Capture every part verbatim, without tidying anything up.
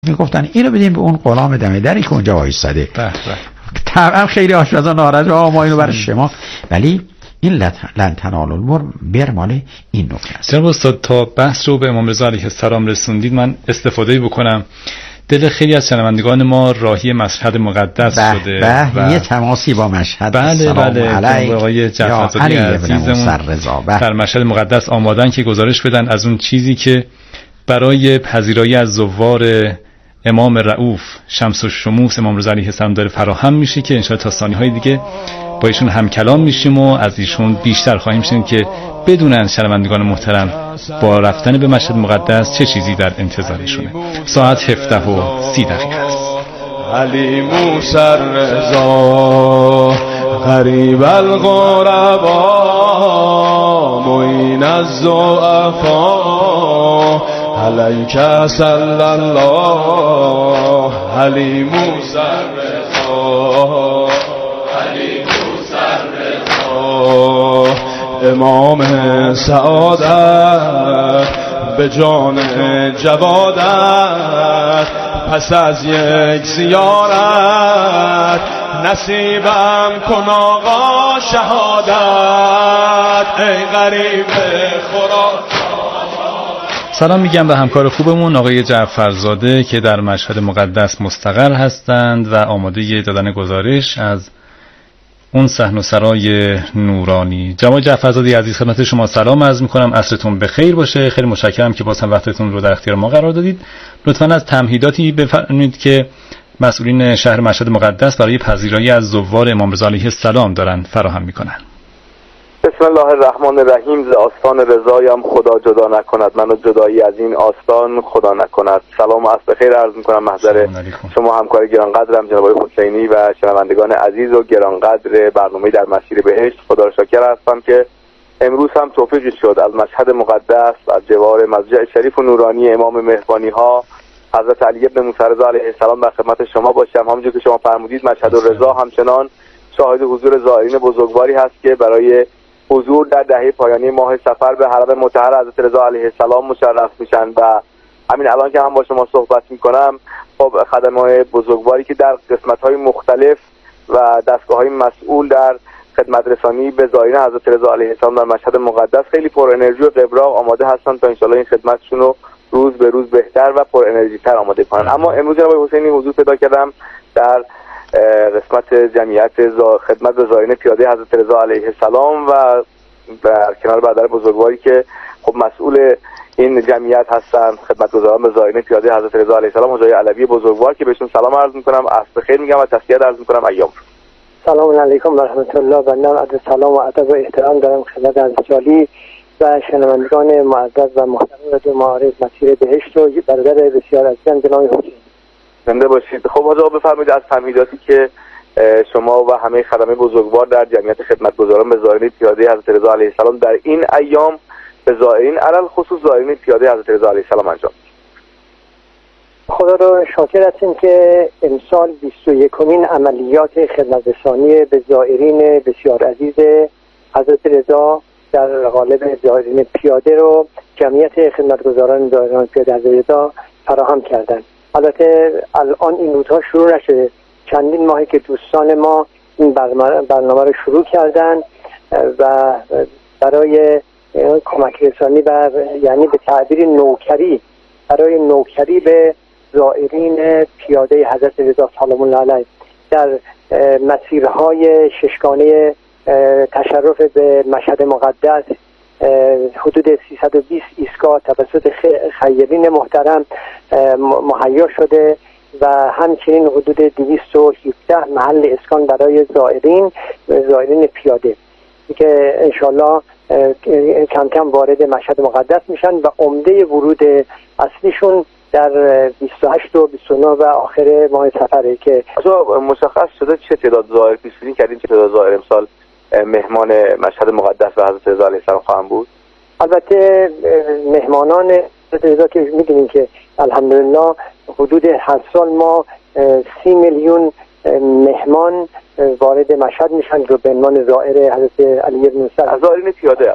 میگفتن اینو بدیم به اون غلام دم دری که اونجا وایساده. طبعا خیلی آشپزا ناراحت آقا ما اینو برای شما، ولی این لن تنالوا البر بر مال این نکته است. جناب استاد تا بحث رو به امام رضا علیه السلام رسوندید، من استفاده بکنم. دل خیلی از شنوندگان ما راهی مشهد مقدس بح شده بح و یه تماسی با مشهد. بله بله آقای جعفرزاده عزیزمون در مشهد مقدس آمادن که گزارش بدن از اون چیزی که برای پذیرایی از زوار امام رؤوف شمس الشموس امام رضا علیه السلام داره فراهم میشه، که انشاءالله تا ثانیه‌های دیگه با ایشون هم کلام میشیم و از ایشون بیشتر خواهیم شنید که بدونن شنوندگان محترم با رفتن به مشهد مقدس چه چیزی در انتظارشونه. ساعت هفده و سی دقیقه است. علی موسی رضا غریب الغربا معین الضعفا علیک صلی الله. علی موسی رضا علی موسی رضا امام سعادت به جان جوادت پس از یک زیارت نصیبم کن آقا شهادت ای غریب خراسان. سلام میگم به همکار خوبمون آقای جعفرزاده که در مشهد مقدس مستقر هستند و آماده دادن گزارش از اون صحن و سرای نورانی. جناب جعفرزاده عزیز خدمت شما سلام عرض میکنم، عصرتون بخیر باشه. خیلی متشکرم که باز هم وقتتون رو در اختیار ما قرار دادید. لطفاً از تمهیداتی بفرمایید که مسئولین شهر مشهد مقدس برای پذیرایی از زوار امام رضا علیه السلام دارن فراهم میکنن. بسم الله الرحمن الرحیم. ز آستان رضایم خدا جدا نکند، منو جدایی از این آستان خدا نکند. سلام و عصر خیر عرض میکنم محضر شما همکار گرانقدرم جناب آقای حسینی و شنوندگان عزیز و گرانقدر برنامه در مسیر بهشت. خدا را شاکر هستم که امروز هم توفیقی شد از مشهد مقدس و از جوار مسجد شریف و نورانی امام مهربانی ها حضرت علی بن موسی رضا علیه السلام در خدمت شما باشم. همونجور که شما فرمودید مشهد الرضا همچنان شاهد حضور زائرین بزرگواری هست که برای حضور در دهه پایانی ماه صفر به حرم مطهر حضرت رضا علیه السلام مشرف میشن و همین الان که هم با شما صحبت میکنم خب خدمات بزرگواری که در قسمت‌های مختلف و دستگاه‌های مسئول در خدمت رسانی به زائرین حضرت رضا علیه السلام در مشهد مقدس خیلی پر انرژی و قبراق آماده هستن تا انشالله این خدمتشون رو روز به روز بهتر و پر انرژی تر آماده کنن. اما امروز جناب حسینی حضور پیدا کردم در قسمت جمعیت خدمت به زائرین پیاده حضرت رضا علیه السلام و در کنار برادر بزرگواری که خب مسئول این جمعیت هستن، خدمتگزاران به زائرین پیاده حضرت رضا علیه السلام حجای علوی بزرگوار که بهشون سلام عرض میکنم، عصر خیر میگم و تسلیت عرض میکنم. ایام سلام علیکم و رحمت الله و نعمت. سلام و ادب و احترام دارم خدمت حضرت علی و شنوندگان معزز و محترم رادیو معارف مسیر بهشت و برادر بسیار عزیزم جناب حسین. زنده باشید. خب حاجا بفرمایید از تمهیداتی که شما و همه خدمه بزرگوار در جمعیت خدمتگزاران به زائرین پیاده حضرت رضا علیه السلام در این ایام به زائرین علل خصوص زائرین پیاده حضرت رضا علیه السلام انجام. خدا رو شاکر هستیم که امسال بیست و یکمین عملیات خدمترسانی به زائرین بسیار عزیز حضرت رضا در قالب زائرین پیاده رو جمعیت خدمتگزاران زائرین پیاده حضرت رضا فراهم کردند. البته الان این روزها شروع نشده، چندین ماهی که دوستان ما این برنامه رو شروع کردن و برای کمک رسانی و یعنی به تعبیر نوکری برای نوکری به زائرین پیاده حضرت رضا سلام الله علیه در مسیرهای ششگانه تشرف به مشهد مقدس حدود سیصد و بیست ایستگاه توسط خیرین محترم مهیا شده و همچنین حدود دویست و هفده محل اسکان برای زائرین زائرین پیاده که انشالله کم کم وارد مشهد مقدس میشن و عمده ورود اصلیشون در بیست و هشت و بیست و نه و آخر ماه صفره که مشخص شده چه تعداد زائر پیش بینی کردیم چه تعداد زائر امسال مهمان مشهد مقدس و حضرت رضا علیه السلام خواهند بود؟ البته مهمانان حضرت رضا که میدونیم که الحمدلله حدود هر سال ما سی میلیون مهمان وارد مشهد میشن رو به عنوان زائر حضرت علی بن موسی زائرین پیاده علاوه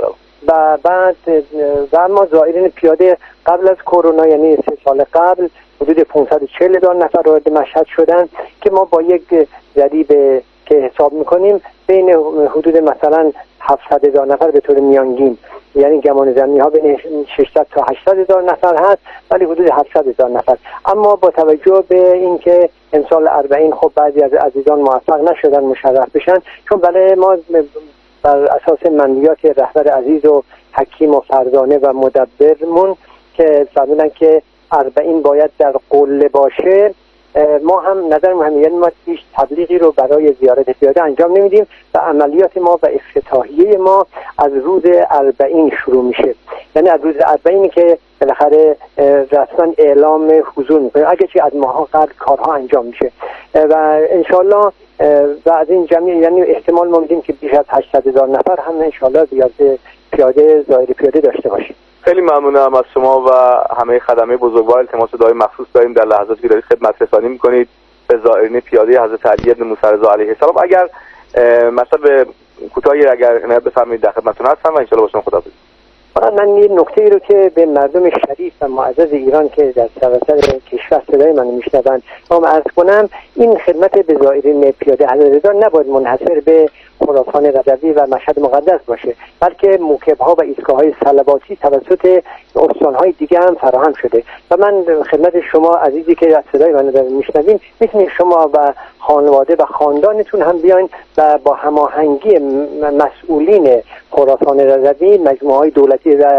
و بعد و اما زائرین پیاده قبل از کرونا یعنی سه سال قبل حدود پانصد و چهل هزار نفر وارد مشهد شدن که ما با یک ضریب که حساب میکنیم بین حدود مثلا هفتصد هزار نفر به طور میانگین، یعنی گمان زمینی ها بین ششصد تا هشتصد هزار نفر هست ولی حدود هفتصد هزار نفر. اما با توجه به اینکه امسال اربعین خب بعضی از عزیزان موفق نشدن مشرف بشن، چون بله ما بر اساس منویات رهبر عزیز و حکیم و فرزانه و مدبرمون که فرمودن که اربعین باید در قله باشه، ما هم نظر مهمی، یعنی ما هیچ تبلیغی رو برای زیارت پیاده انجام نمیدیم و عملیات ما و افتتاحیه ما از روز اربعین شروع میشه، یعنی از روز اربعینی که بالاخره رسما اعلام حضور میکنه، اگه چی از ماها قبل کارها انجام میشه و انشالله و از این جمعی یعنی احتمال ما میدیم که بیش از هشتصد هزار نفر هم انشالله زیارت پیاده زائر پیاده داشته باشیم. خیلی ممنونم از شما و همه خدمه بزرگوار. التماس دعای مخصوص داریم در لحظاتی که دارید خدمت رسانی میکنید به زائرین پیاده حضرت علی بن موسی رضا علیه السلام. اگر مطلب کوتاهی اگر عنایت بفرمایید در خدمتتون هستم و ان شاءالله با شما خداحافظی. فقط من یه نکته رو که به مردم شریف و معزز ایران که در سراسر کشور صدای من میشنوند ما عرض کنم، این خدمت به زائرین پیاده حضرت رضا نباید منحصر به خراسان رضوی و مشهد مقدس باشه، بلکه موکب‌ها و ایستگاه‌های صلواتی توسط استان‌های دیگه هم فراهم شده و من خدمت شما عزیزی که از صدای من دارید میشنوین میتونید شما و خانواده و خاندانتون هم بیاین و با هماهنگی مسئولین خراسان رضوی، مجموعه‌های دولتی و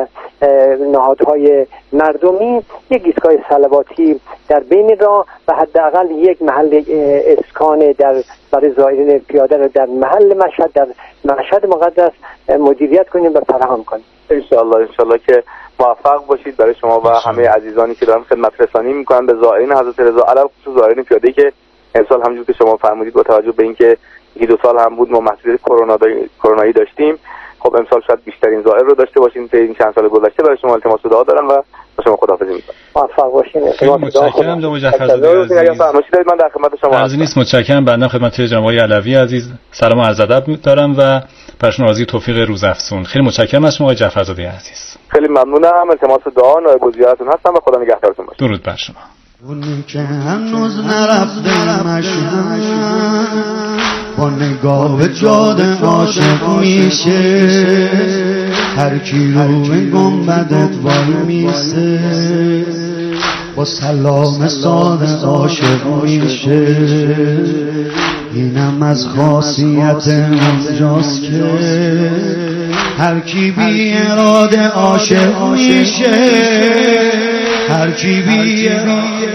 نهادهای مردمی یک ایستگاه صلواتی در بین راه و حداقل یک محل اسکان در برای زائرین پیاده رو در محل مشهد در مشهد مقدس مدیریت کنیم و فراهم کنیم. ان شاء الله ان شاء الله که موفق باشید برای شما و همه عزیزانی که دارن خدمت رسانی میکنن به زائرین حضرت رضا، علاوه خصوص زائرین پیاده که امسال همونجور که شما فرمودید با توجه به اینکه یکی دو سال هم بود ما محدودیت کرونا کرونایی داشتیم، خب امسال شاید بیشترین زائر رو داشته باشیم که این چند سال گذشته. برای شما التماس دعا دارم و با شما خداحافظی میکنم. موفق باشین. متشکرم جناب جعفرزاده عزیز. من در خدمت شما هستم. نیست متشکرم. بنده خدمت جناب آقای علوی عزیز سلام و عرض ادب دارم و برشون آرزوی توفیق روزافزون. خیلی متشکرم از شما آقای جعفرزاده عزیز. خیلی ممنونم. التماس دعا نایب زیارتتون هستم و خدا نگهدارتون باشه. درود بر شما. اون که هنوز نرفته مشهد با نگاه به جاده عاشق میشه، هر کی رو به گنبدت وای میسه با سلام ساده عاشق میشه. اینم از خاصیت اونجاست که هر کی بی اراده عاشق میشه، هر کی بی اراده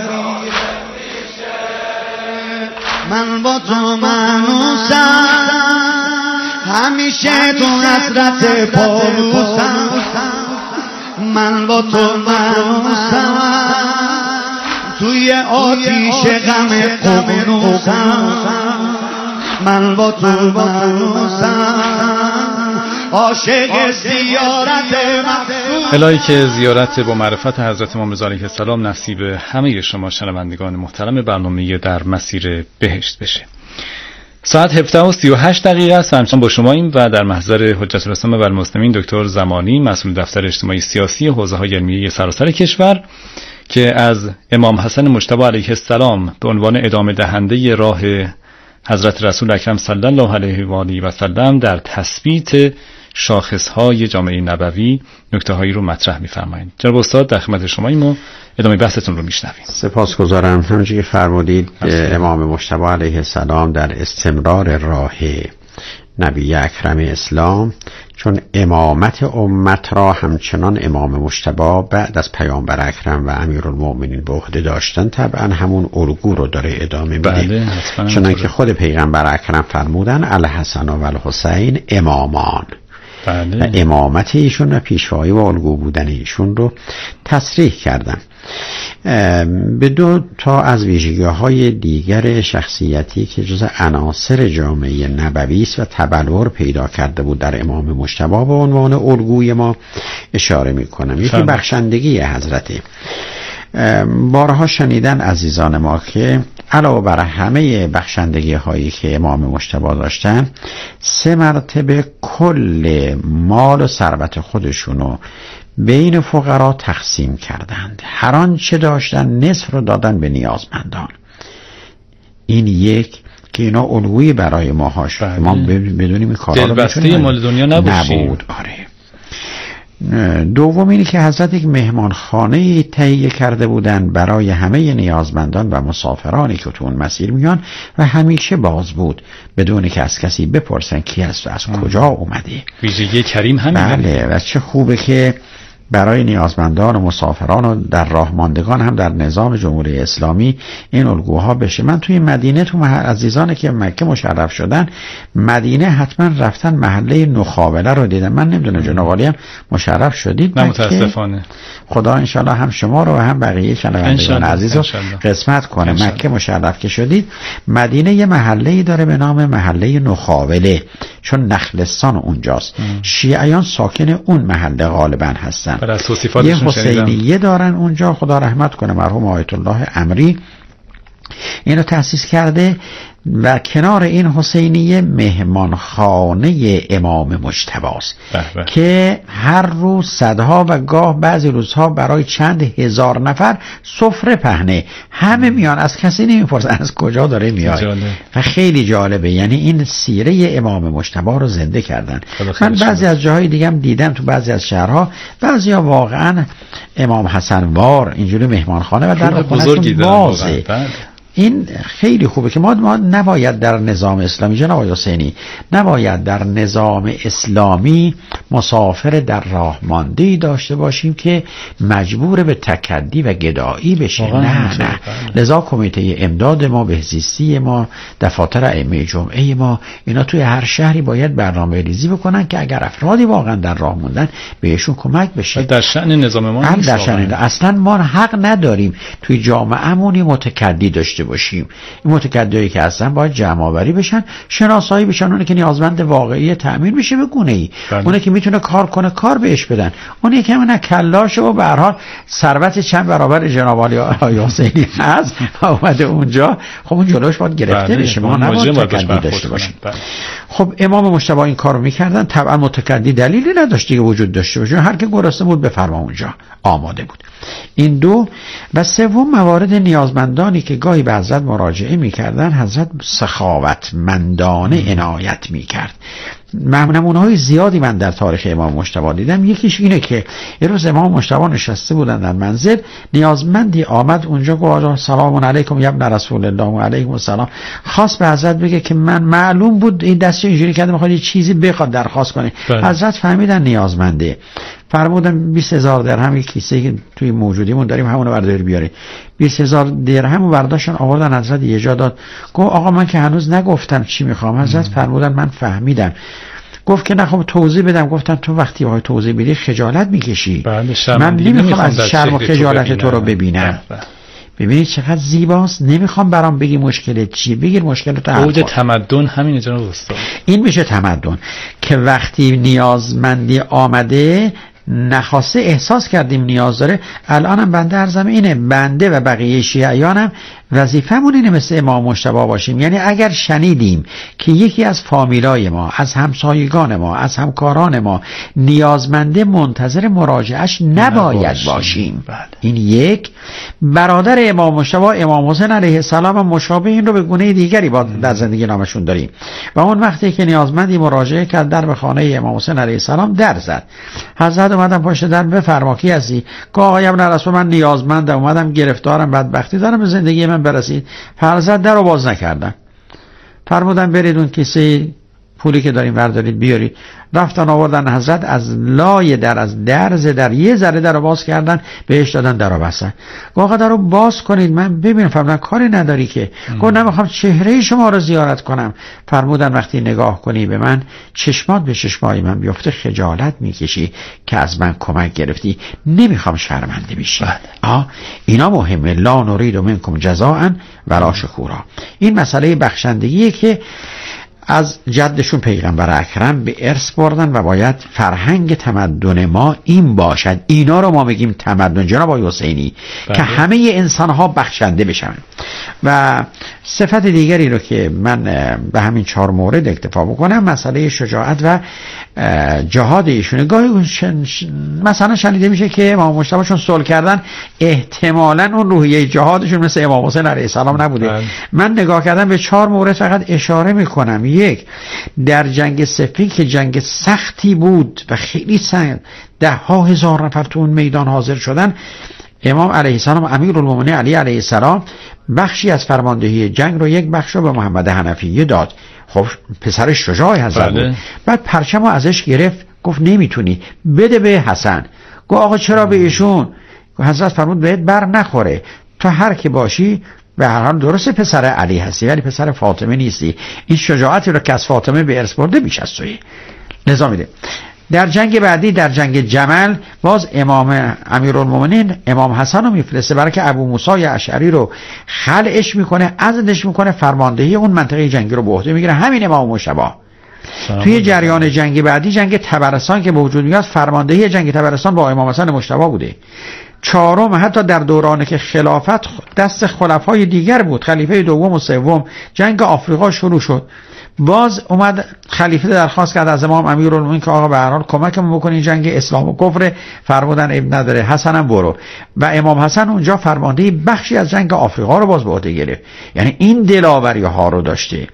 من با تو منوسم، همیشه تو حسرت پالوسم. من با تو منوسم، توی آتیش غم قبنوسم. من با تو منوسم، عاشق زیارت مخصوص. الهی که زیارت با معرفت حضرت امام رضا علیه السلام نصیب همه شما شنوندگان محترم برنامه در مسیر بهشت بشه. ساعت هفده و سی و هشت دقیقه است. همچنان با شما این و در محضر حجت الاسلام و المسلمین دکتر زمانی مسئول دفتر اجتماعی سیاسی حوزه‌های علمیه سراسر کشور که از امام حسن مجتبی علیه السلام به عنوان ادامه دهنده راه حضرت رسول اکرم صلی الله علیه و آله و سلم در تثبیت شاخصهای جامعه نبوی نکته‌هایی رو مطرح می‌فرمایید. جناب استاد در خدمت شماییم و ادامه بحثتون رو میشنویم. سپاسگزارم. همونجوری که فرمودید امام مجتبی علیه السلام در استمرار راه نبی اکرم اسلام، چون امامت امت را همچنان امام مجتبی بعد از پیامبر اکرم و امیرالمؤمنین به عهده داشتن، طبعا همون الگو رو داره ادامه میده. بله، چنانکه خود پیغمبر اکرم فرمودن الحسن و الحسین امامان. بله. و امامت ایشون و پیشوایی و الگو بودن ایشون رو تصریح کردن. به دو تا از ویژگی‌های دیگر شخصیتی که جزء عناصر جامعه نبوی است و تبلور پیدا کرده بود در امام مجتبی به عنوان الگوی ما اشاره می‌کنم. یکی بخشندگی حضرت بارها شنیدن عزیزان ما که علاوه بر همه بخشندگی هایی که امام مجتبی داشتن، سه مرتبه کل مال و ثروت خودشونو بین فقرا تقسیم کردند. هر آنچه داشتن نصف رو دادن به نیازمندان. این یک که اینا الگویی برای ما هاش ما بدونیم این کارا رو دلبسته مال دنیا نبود. آره. دوم اینی که حضرت یک مهمانخانه تهیه کرده بودن برای همه نیازمندان و مسافرانی که تو اون مسیر میان و همیشه باز بود بدون که از کسی بپرسن کی هست و از ام. کجا اومده. ویژگی کریم همین. بله و چه خوبه که برای نیازمندان و مسافران و در راه ماندگان هم در نظام جمهوری اسلامی این الگوها بشه. من توی مدینه تو عزیزانی که مکه مشرف شدن مدینه حتما رفتن محله نخابله رو دیدن. من نمیدونم جناب عالی هم مشرف شدید؟ نه متاسفانه. خدا انشالله هم شما رو و هم بقیه شنوندگان عزیز رو قسمت کنه. انشالله. مکه مشرف که شدید مدینه یه محله‌ای داره به نام محله نخابله، چون نخلستان اونجاست. شیعیان ساکن اون محله غالبا هستن. یه حسینیه دارن اونجا، خدا رحمت کنه مرحوم آیت الله امری اینو تأسیس کرده و کنار این حسینیه مهمانخانه امام مجتبی است که هر روز صدها و گاه بعضی روزها برای چند هزار نفر سفره پهنه. همه میان، از کسی نمیپرسن از کجا داره میاد و خیلی جالبه. یعنی این سیره امام مجتبی رو زنده کردن. من بعضی از جاهای دیگه هم دیدم تو بعضی از شهرها بعضیا واقعا امام حسن وار اینجوری مهمانخانه و در خونه‌شون بازه. این خیلی خوبه که ما, ما نباید در نظام اسلامی جناب حسینی نباید در نظام اسلامی مسافر در راه مانده‌ای داشته باشیم که مجبور به تکدی و گدایی بشه. نه نه. لذا کمیته امداد ما، بهزیستی ما، دفاتر ائمه جمعه ما، اینا توی هر شهری باید برنامه ریزی بکنن که اگر افرادی واقعا در راه موندن بهشون کمک بشه. در شأن نظام ما نیست. در شأن اصلا ما حق نداریم توی جامعه‌مون متکدی داشته باشیم. این متکدیایی که هستن باید جمع آوری بشن، شناسایی بشن. اونه که نیازمند واقعی تأمین بشه به گونه‌ای، اونه که میتونه کار کنه کار بهش بدن، اونه که من کلاشه و به هر حال ثروت چند برابر جناب علی حسینی هست و اومده اونجا، خب اون جلوش باید گرفته بشه. ما نباید متکدی داشته باشیم. خب امام مجتبی این کارو میکردن. طبعا متکدی دلیلی نداشت که وجود داشته باشه، هر کی گرسنه بود بفرما اونجا آماده بود. این دو. و سوم موارد نیازمندانی که گاهی به حضرت مراجعه میکردن، حضرت سخاوتمندانه عنایت میکرد. نمونه‌های زیادی من در تاریخ امام مجتبی دیدم. یکیش اینه که یه روز امام مجتبی نشسته بودن در منزل، نیازمندی آمد اونجا گفت سلام علیکم یا ابن رسول الله و علیکم السلام. خواست به حضرت بگه که من معلوم بود این دستو اینجوری کرده میخواد یه چیزی بخواد درخواست کنه. حضرت فهمیدن نیازمنده، فرمودن بیست هزار درهم یک کیسه که توی موجودیمون داریم همونو برداری بیاری. بیست هزار درهم رو برداشتن آوردن. حضرت یه جا داد، گفت آقا من که هنوز نگفتم چی میخوام. حضرت فرمودن من فهمیدم. گفت که نه خب توضیح بدم. گفتن تو وقتی بخوای توضیح بدی خجالت میکشی. من نمیخوام از شرم و خجالت تو رو ببینم. ببینید چقدر زیباست. نمیخوام برام بگی مشکلت چیه، بگیر مشکلت رو حل کن. تمدن همین جناب استاد. این میشه تمدن که وقتی نیازمندی آمده نخواسته احساس کردیم نیاز داره. الانم بنده عرضم اینه، بنده و بقیه شیعیانم وظیفمون اینه مثل امام مجتبی باشیم. یعنی اگر شنیدیم که یکی از فامیلای ما، از همسایگان ما، از همکاران ما نیازمنده، منتظر مراجعهش نباید باشیم. بله. این یک. برادر امام مجتبی امام حسین علیه السلام هم مشابه این رو به گونه دیگری با در زندگی نامشون داریم. و اون وقتی که نیازمندی مراجعه کرد در به خانه امام حسین علیه السلام در زد، حضرت اومدن پشت در بفرما کی هستی؟ که آقای ابن رسول من نیازمندم، اومدم گرفتارم، بدبختی دارم، به زندگی من برسید. حضرت در رو باز نکردن، فرمودن برید اون کیسه پولی که داریم بردارید بیارید. رفتن آوردن. حضرت از لای در، از درز در یه ذره در رو باز کردن، بهش دادن در رو بستن. آقا در رو باز کنید من ببینم. فرمودن کاری نداری که؟ گفت نمیخوام چهره شما رو زیارت کنم. فرمودن وقتی نگاه کنی به من، چشمات به چشمای من بیفته، خجالت میکشی که از من کمک گرفتی، نمیخوام شرمنده بشی. آه اینا مهمه. لا نرید منکم جزاء ولا شکورا. این مسئله بخشندگیه که از جدشون پیغمبر اکرم به ارث بردن و باید فرهنگ تمدن ما این باشد. اینا رو ما میگیم تمدن جناب آقای حسینی بله. که همه انسان ها بخشنده بشن. و صفت دیگری رو که من به همین چهار مورد اکتفا بکنم مسئله شجاعت و جهاد ایشونه. گاهی مثلا شنیده میشه که امام مجتبی چون صلح کردن احتمالاً اون روحیه جهادشون مثل امام حسین علیه السلام نبوده بله. من نگاه کردم به چهار مورد فقط اشاره میکنم. یک، در جنگ صفین که جنگ سختی بود و خیلی سخت، ده ها هزار نفر تو اون میدان حاضر شدن، امام علیه السلام امیرالمومنین علی علیه السلام بخشی از فرماندهی جنگ رو یک بخش رو به محمد حنفیه داد. خب پسرش شجاع حضرت بله. بود. بعد پرچم رو ازش گرفت، گفت نمیتونی، بده به حسن. گفت آقا چرا به ایشون؟ حضرت فرمود بهت بر نخوره، تو هر کی باشی به هر حال درسته پسر علی هستی ولی پسر فاطمه نیستی. این شجاعتی رو که از فاطمه به ارث برده بیش از تویی. لذا میده. در جنگ بعدی در جنگ جمل باز امام امیرالمومنین امام حسن رو میفرسته برای که ابو موسی اشعری رو خلعش میکنه، عزلش میکنه، فرماندهی اون منطقه جنگی رو به عهده میگیره همین امام مجتبی. توی جریان جنگ بعدی جنگ طبرستان که به وجود میاد فرماندهی جنگ طبرستان با امام حسن مجتبی بوده. چهارم حتی در دورانی که خلافت دست خلفای دیگر بود، خلیفه دوم و سوم، جنگ آفریقا شروع شد، باز اومد خلیفه درخواست کرد از امام امیرالمومنین که آقا به هر حال کمکمون بکنین جنگ اسلام و کفر. فرمودن اب نداره، حسنم برو. و امام حسن اونجا فرمانده بخشی از جنگ آفریقا رو باز به عهده گرفت. یعنی این دلاوری ها رو داشته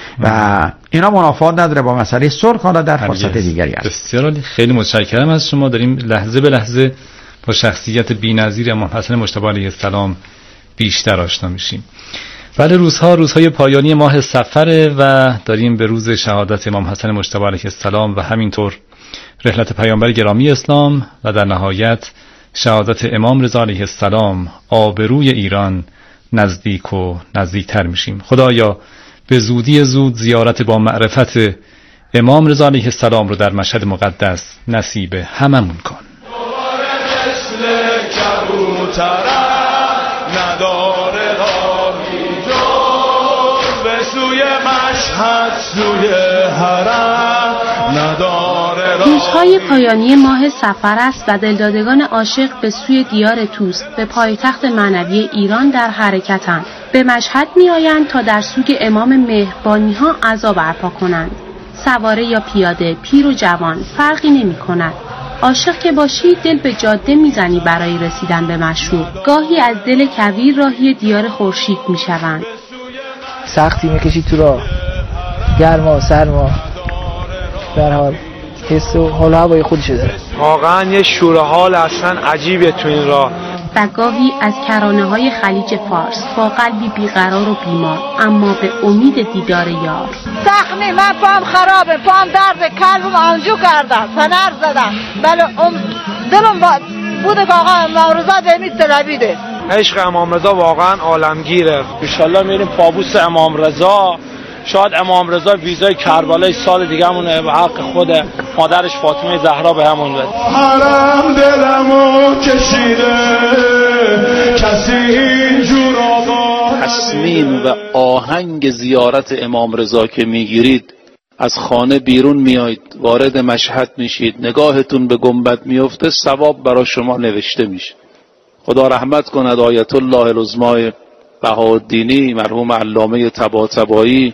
و اینا منافات نداره با مسئله صلح. حالا در فرصت دیگری است. بسیار عالی، خیلی متشکرم از شما. داریم لحظه به لحظه با شخصیت بی‌نظیر امام حسن مجتبی علیه السلام بیشتر آشنا میشیم. بله، روزها روزهای پایانی ماه صفر و داریم به روز شهادت امام حسن مجتبی علیه السلام و همینطور رحلت پیامبر گرامی اسلام و در نهایت شهادت امام رضا علیه السلام آبروی ایران نزدیک و نزدیکتر میشیم. خدایا به زودی زود زیارت با معرفت امام رضا علیه السلام رو در مشهد مقدس نصیب هممون کن. نداره راهی جز به سوی مشهد سوی حرم نداره. روزهای پایانی ماه صفر است و دلدادگان عاشق به سوی دیار توست به پایتخت معنوی ایران در حرکتند. به مشهد می آیند تا در سوگ امام مهربانی ها عزا برپا کنند. سواره یا پیاده، پیر و جوان فرقی نمی کند. عاشق که باشی دل به جاده میزنی برای رسیدن به مشروع. گاهی از دل کویر راهی دیار خورشید میشوند. سختی میکشی تو راه، گرما سرما، در حال حس و حال هوای خودشه داره. واقعا یه شور حال اصلا عجیبه تو این راه. و گاهی از کرانه های خلیج فارس با قلبی بیقرار و بیمار اما به امید دیدار یار. زخمی، من پام خرابه، پام درد، قلبم آنجو کردم، فنر زدم. بله ام دلم با... بوده که آقا امام رضا دمید طلبیده. عشق امام رضا واقعا عالمگیره. انشالله میریم پابوس امام رضا. شاید امام رضا ویزای کربلای سال دیگه همونه به حق خود مادرش فاطمه زهرا به همون بده. حرم دلمو کشیده کسی اینجور آقا. تصمیم و آهنگ زیارت امام رضا که میگیرید، از خانه بیرون میایید، وارد مشهد میشید، نگاهتون به گنبد میفته، ثواب برای شما نوشته میشه. خدا رحمت کند آیت الله العظمای بهاءالدینی مرحوم علامه طباطبایی.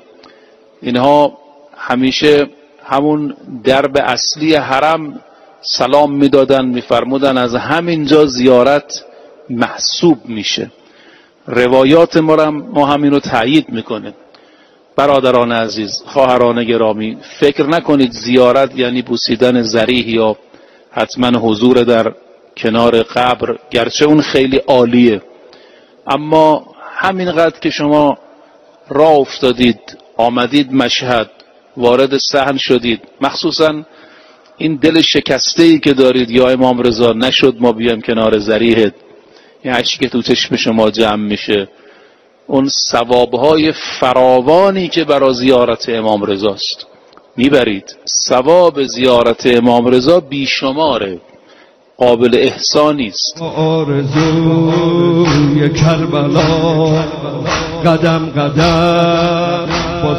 اینها همیشه همون درب اصلی حرم سلام میدادن، میفرمودن از همینجا زیارت محسوب میشه. روایات ما هم ما همین رو تأیید میکنه. برادران عزیز، خواهران گرامی، فکر نکنید زیارت یعنی بوسیدن ضریح یا حتما حضور در کنار قبر، گرچه اون خیلی عالیه، اما همینقدر که شما راه افتادید، آمدید مشهد، وارد صحن شدید، مخصوصا این دل شکسته‌ای که دارید یا امام رضا نشد ما بیایم کنار ضریحت، این اشکی که تو چشم شما جمع میشه، اون ثوابهای فراوانی که برای زیارت امام رضاست میبرید. ثواب زیارت امام رضا بیشماره، قابل احسانی است. آرزوی کربلا قدم قدم با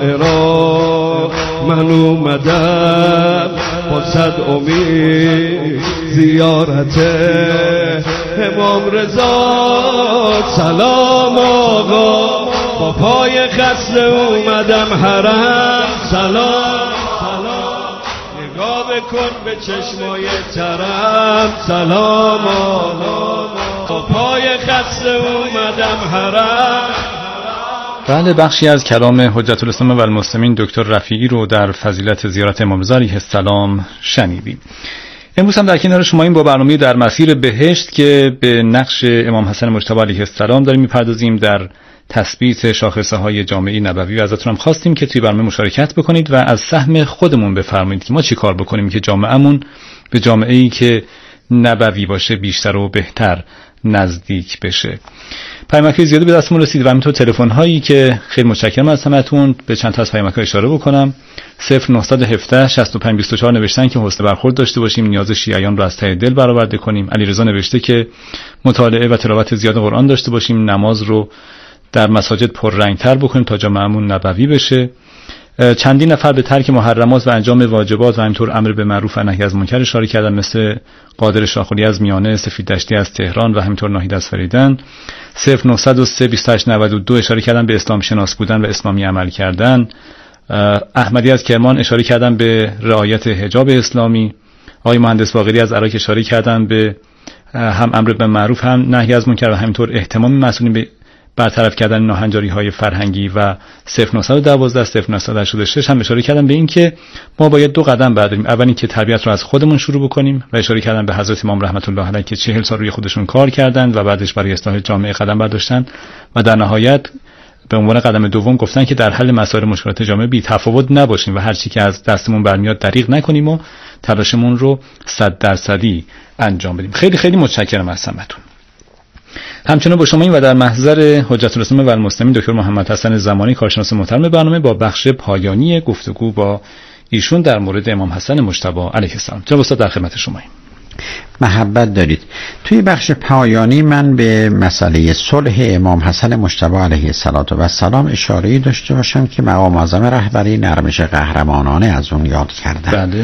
زائران من اومدم با صد امید زیارت امام رضا. سلام آقا با پای خسته اومدم حرم. سلام نگاه بکن به چشمای ترم. سلام آقا با پای خسته اومدم حرم. بله، بخشی از کلام حجت الاسلام و المسلمین دکتر رفیعی رو در فضیلت زیارت امام رضا علیه السلام شنیدیم. امروز هم در کنار شما این با برنامه در مسیر بهشت که به نقش امام حسن مجتبی علیه السلام داریم میپردازیم در تثبیت شاخصه های جامعه نبوی و ازتون هم خواستیم که توی برنامه مشارکت بکنید و از سهم خودمون بفرمایید که ما چی کار بکنیم که جامعهمون به جامعه‌ای که نبوی باشه بیشتر و بهتر نزدیک بشه. پیامک زیادی به دستمون رسید و همینطور تلفن هایی که خیلی متشکرم از همتون. به چند تا از پیامک ها اشاره بکنم. صفر نه یک هفت شصت و پنج بیست و چهار نوشتن که حوصله برخورد داشته باشیم، نیاز شیعیان رو از ته دل برآورده کنیم. علیرضا نوشته که مطالعه و تلاوت زیاد قرآن داشته باشیم، نماز رو در مساجد پررنگ‌تر بکنیم تا جامعهمون نبوی بشه. چندین نفر به ترک محرمات و انجام واجبات و همینطور امر به معروف و نهی از منکر اشاره کردن، مثل قادر شاخولی از میانه، سفید دشتی از تهران و همینطور ناهید از فریدن. صفر نه صفر سه بیست و هشت نود و دو اشاره کردن به اسلام شناس بودن و اسلامی عمل کردن. احمدی از کرمان اشاره کردن به رعایت حجاب اسلامی. آقای مهندس باقری از عراق اشاره کردن به هم امر به معروف هم نهی از منکر و همینطور اهتمام مسئولین به برطرف کردن ناهنجاری‌های فرهنگی. و صفر نه یک دو صفر نه هشت شش هم اشاره کردن به این که ما باید دو قدم برداریم. اول این که تربیت رو از خودمون شروع بکنیم و اشاره کردن به حضرت امام رحمت الله علیه که چهل سال روی خودشون کار کردند و بعدش برای اصلاح جامعه قدم برداشتن و در نهایت به عنوان قدم دوم گفتن که در حل مسائل مشکلات جامعه بی تفاوت نباشیم و هر چی که از دستمون برمیاد دریغ نکنیم و تلاشمون رو صد درصدی انجام بدیم. خیلی خیلی متشکرم از همتون. همچنین با شما این و در محضر حجت الاسلام و المسلمین دکتر محمد حسن زمانی، کارشناس محترم برنامه، با بخش پایانی گفتگو با ایشون در مورد امام حسن مجتبی علیه السلام. جناب استاد در خدمت شماییم. محبت دارید. توی بخش پایانی من به مسئله صلح امام حسن مجتبی علیه السلام اشاره‌ای داشته باشم که مقام اعظم رهبری نرمش قهرمانانه از اون یاد کردن. بله.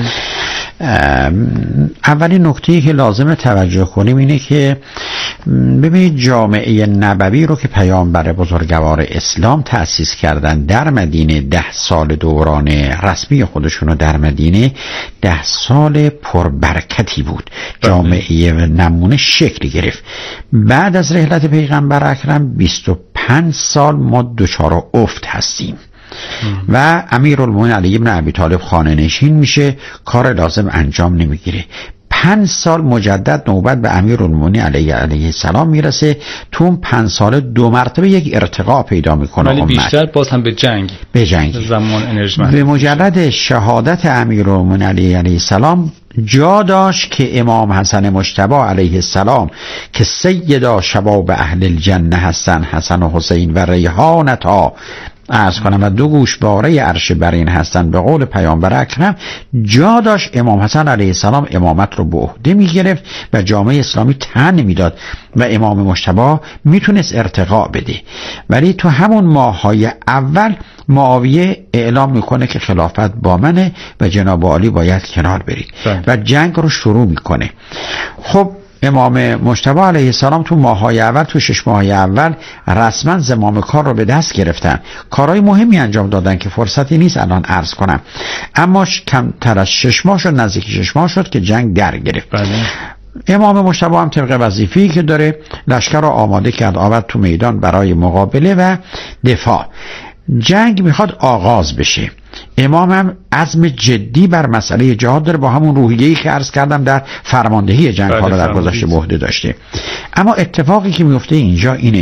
اولین نکته‌ای که لازم توجه کنیم اینه که ببینید جامعه نبوی رو که پیامبر بزرگوار اسلام تأسیس کردن در مدینه، ده سال دوران رسمی خودشونو در مدینه، ده سال پربرکتی بود. جامعه نمونه شکل گرفت. بعد از رحلت پیغمبر اکرم بیست و پنج سال ما دچار افت هستیم و امیرالمومنین علی بن ابی طالب خانه نشین میشه، کار لازم انجام نمیگیره. پنج سال مجدد نوبت به امیرالمومنین علی علیه السلام میرسه. تو اون پنج سال دو مرتبه یک ارتقا پیدا میکنه، ولی بیشتر باز هم به جنگ به جنگ زمان انرژی. به مجرد شهادت امیرالمومنین علی علیه السلام جا داشت که امام حسن مجتبی علیه السلام که سیدا شباب اهل الجنه هستن، حسن و حسین و ریحانتا عرض کنم و دو گوش باره عرش برین هستن، به قول پیامبر اکرم جا داشت امام حسن علیه السلام امامت رو به عهده میگرفت و جامعه اسلامی تن نمیداد و امام مجتبی میتونست ارتقا بده. ولی تو همون ماههای اول معاویه اعلام میکنه که خلافت با منه و جناب عالی باید کنار برید و جنگ رو شروع میکنه. خب امام مجتبی علیه السلام تو ماه‌های اول، تو شش ماه‌های اول رسما زمام کار رو به دست گرفتن، کارهای مهمی انجام دادن که فرصتی نیست الان عرض کنم، اما کمتر از شش ماه شد، نزدیک شش ماه شد که جنگ در گرفت. بله. امام مجتبی هم طبق وظیفه‌ای که داره لشکر رو آماده کرد، آورد تو میدان برای مقابله و دفاع. جنگ میخواد آغاز بشه. امام هم عزم جدی بر مسئله جهاد داره، با همون روحیه‌ای که عرض کردم در فرماندهی جنگ ها رو در گذشته به عهده داشته. اما اتفاقی که میفته اینجا اینه،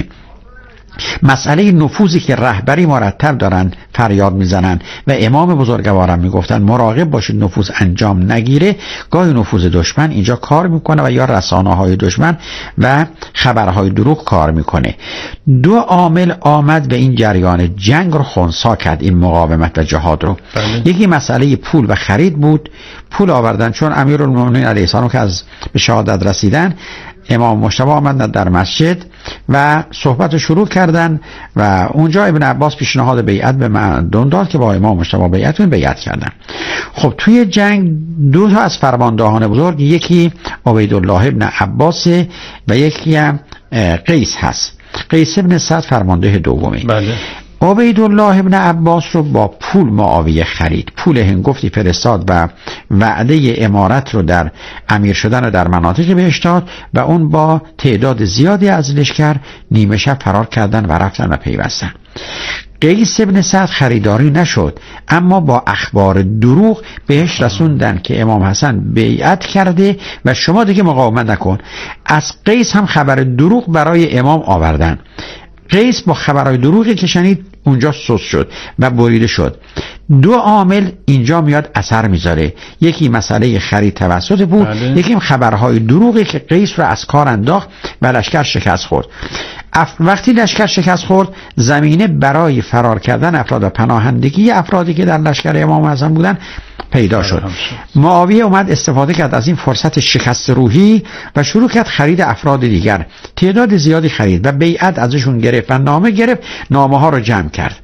مسئله نفوذی که رهبری مرتب دارن فریاد میزنن و امام بزرگوارم میگفتن مراقب باشید نفوذ انجام نگیره، گاهی نفوذ دشمن اینجا کار میکنه و یا رسانه‌های دشمن و خبرهای دروغ کار میکنه. دو عامل آمد به این جریان جنگ رو خنثی کرد، این مقاومت و جهاد رو. بله. یکی مسئله پول و خرید بود. پول آوردن، چون امیرالمومنین علیه السلام که از به شهادت رسیدن امام مجتبی آمدن در مسجد و صحبت شروع کردن و اونجا ابن عباس پیشنهاد بیعت به مردم داد که با امام مجتبی بیعت کنن، بیعت کردن. خب توی جنگ دو تا از فرماندهان بزرگ، یکی عبیدالله ابن عباس و یکی هم قیس هست. قیس ابن سعد فرمانده دومی. بله. عبیدالله ابن عباس رو با پول معاویه خرید، پول هنگفتی فرستاد و وعده امارت رو در امیر شدن رو در مناطق بهش داد و اون با تعداد زیادی از لشکر نیمه شب فرار کردن و رفتن و پیوستن. قیس ابن سعد خریداری نشد، اما با اخبار دروغ بهش رسوندن که امام حسن بیعت کرده و شما دیگه مقاومت نکن. از قیس هم خبر دروغ برای امام آوردن. قیس با خبرهای دروغی که شنید اونجا سوس شد و بریده شد. دو عامل اینجا میاد اثر میذاره، یکی مسئله خرید توسط بود، بله. یکی خبرهای دروغی که قیس رو از کار انداخت و لشکر شکست خورد. اف... وقتی لشکر شکست خورد، زمینه برای فرار کردن افراد و پناهندگی افرادی که در لشکر امام حسن بودن پیدا شد. معاویه اومد استفاده کرد از این فرصت شکست روحی و شروع کرد خرید افراد دیگر. تعداد زیادی خرید و بیعت ازشون گرفت و نامه گرفت، نامه ها رو جمع کرد.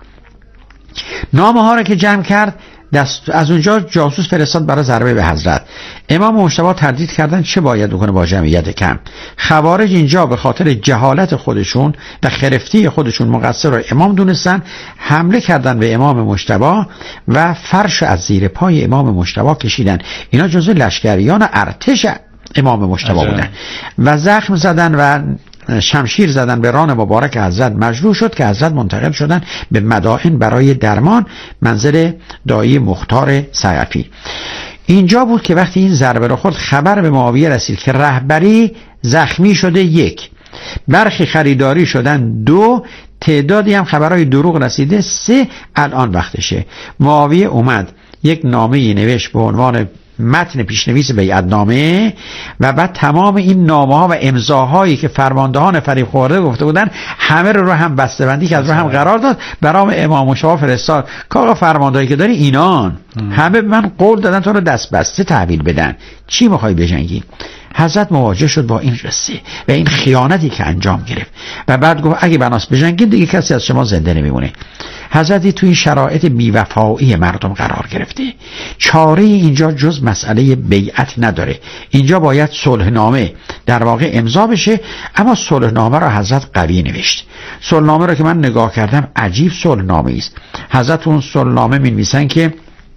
نامه ها رو که جمع کرد، دست از اونجا جاسوس فرستاد برای ضربه به حضرت. امام مجتبی تردید کردن چه باید بکنه با جمعیت کم. خوارج اینجا به خاطر جهالت خودشون و خرفتی خودشون مقصر رو امام دونستن، حمله کردن به امام مجتبی و فرش از زیر پای امام مجتبی کشیدن. اینا جزو لشکریان ارتش امام مجتبی بودن و زخم زدن و شمشیر زدن به ران مبارک حضرت. مجروح شد که حضرت منتقل شدن به مدائن برای درمان، منزل دایی مختار ثقفی. اینجا بود که وقتی این ضربه رو خورد، خبر به معاویه رسید که رهبری زخمی شده، یک، برخی خریداری شدن، دو، تعدادی هم خبرهای دروغ رسیده، سه، الان وقتشه. معاویه اومد یک نامه‌ای نوشت به عنوان متن پیشنویس بیعتنامه و بعد تمام این نامه ها و امضاهایی که فرماندهان فریب خورده گفته بودن همه رو رو هم بسته‌بندی کرد، رو هم قرار داد، برام امام مجتبی فرستاد که آقا فرماندهایی که داری اینان همه من قول دادن تو رو دست بسته تحویل بدن، چی میخوای بجنگی؟ حضرت مواجه شد با این قصه و این خیانتی که انجام گرفت و بعد گفت اگه بناس بجنگید دیگه کسی از شما زنده نمیمونه. حضرت تو این شرایط بی‌وفایی مردم قرار گرفته، چاره اینجا جز مسئله بیعت نداره. اینجا باید صلحنامه در واقع امضا بشه، اما صلحنامه را حضرت قوی نوشت. صلحنامه را که من نگاه کردم عجیب صلحنامه است. حضرت اون صلحنامه می‌نویسن که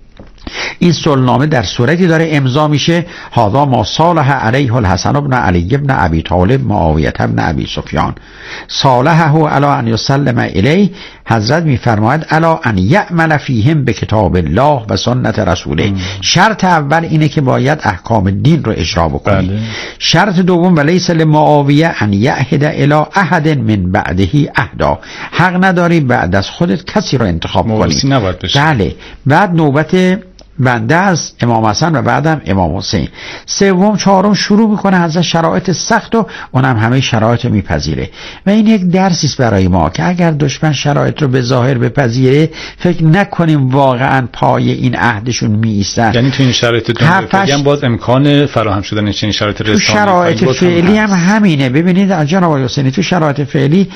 این صلحنامه در صورتی داره امضا میشه هذا ما صالح علیه الحسن بن علی بن ابی طالب معاویه بن ابی سفیان صالحه علی ان یسلم الیه. حضرت میفرماید علی ان یعمل فیهم به کتاب الله و سنت رسوله. شرط اول اینه که باید احکام دین رو اجرا بکنی. بله. شرط دوم ولیس لمعاویه ان یعهد الی احد من بعده عهدا. حق نداری بعد از خودت کسی رو انتخاب کنی. بله. بعد نوبت بنده از امام حسن و بعدم امام حسین. سوم چهارم شروع میکنه از شرایط سخت و اونم همه شرایط رو میپذیره و این یک درسی است برای ما که اگر دشمن شرایط رو به ظاهر بپذیره فکر نکنیم واقعا پای این عهدشون میایستن. یعنی تو این شرایط دنیایی هم باز امکان فراهم شدن چنین شرایط رسانه‌ای تو شرایط فعلی هم, هم همینه. ببینید جناب آقای حسینی تو شرایط فعلی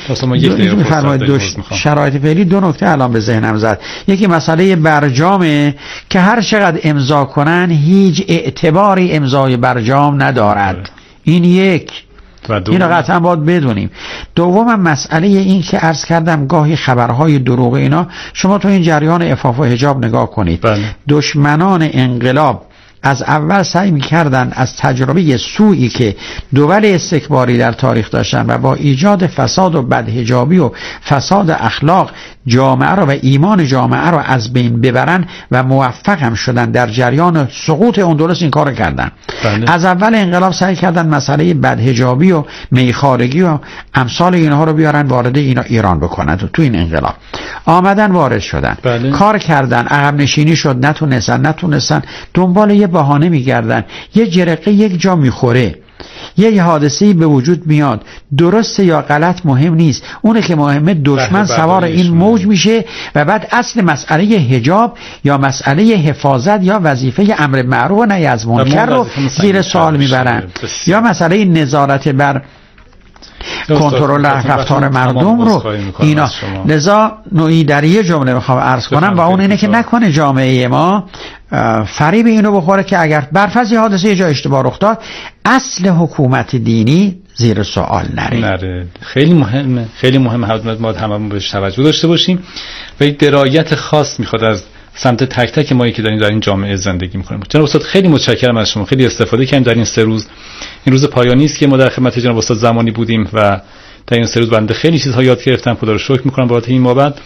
دو شرایط فعلی دو نکته الان به ذهنم زد. یکی مسئله برجامه که هر چقدر امضا کنن هیچ اعتباری امضای برجام ندارد. این یک، اینو قطعا باید بدونیم. دوم مسئله این که عرض کردم گاهی خبرهای دروغ اینا، شما تو این جریان عفاف و حجاب نگاه کنید. بله. دشمنان انقلاب از اول سعی می‌کردن از تجربه سوئی که دول استکباری در تاریخ داشتن و با ایجاد فساد و بدحجابی و فساد اخلاق جامعه رو و ایمان جامعه رو از بین ببرن و موفق هم شدن. در جریان سقوط اندلس این کارو کردن. بله. از اول انقلاب سعی کردن مسئله بدحجابی و میخارگی و امثال اینها رو بیارن وارد اینا ایران بکنن. تو این انقلاب آمدن وارد شدن. بله. کار کردن، عقب نشینی شد، نتونستن نتونستن دنبال یه بهانه میگردن. یه جرقه یک جا میخوره، یه حادثه‌ای به وجود میاد، درسته یا غلط مهم نیست، اونه که مهمه دشمن سوار این موج میشه و بعد اصل مسئله حجاب یا مسئله حفاظت یا وظیفه امر معروف و نهی از منکر رو زیر سوال میبرن، یا مسئله نظارت بر کنترل رفتار مردم رو اینا. لذا نوعی در یه جمله میخوام عرض کنم و اون اینه که نکنه جامعه ما فریب اینو بخوره که اگر برفض حادثه جا اشتباه رخ داد اصل حکومت دینی زیر سوال نره. نره. خیلی مهمه، خیلی مهمه حضرت ما هممون بهش توجه داشته باشیم و یک درایت خاص میخواد از سمت تک تک مایی که داریم در این جامعه زندگی میکنیم. جناب استاد خیلی متشکرم از شما، خیلی استفاده کردیم در این سه روز. این روز پایانی است که ما در خدمت جناب استاد زمانی بودیم و در این سه روز بنده خیلی چیزها یاد گرفتم. خدا رو شکر میکنم بابت این بابت.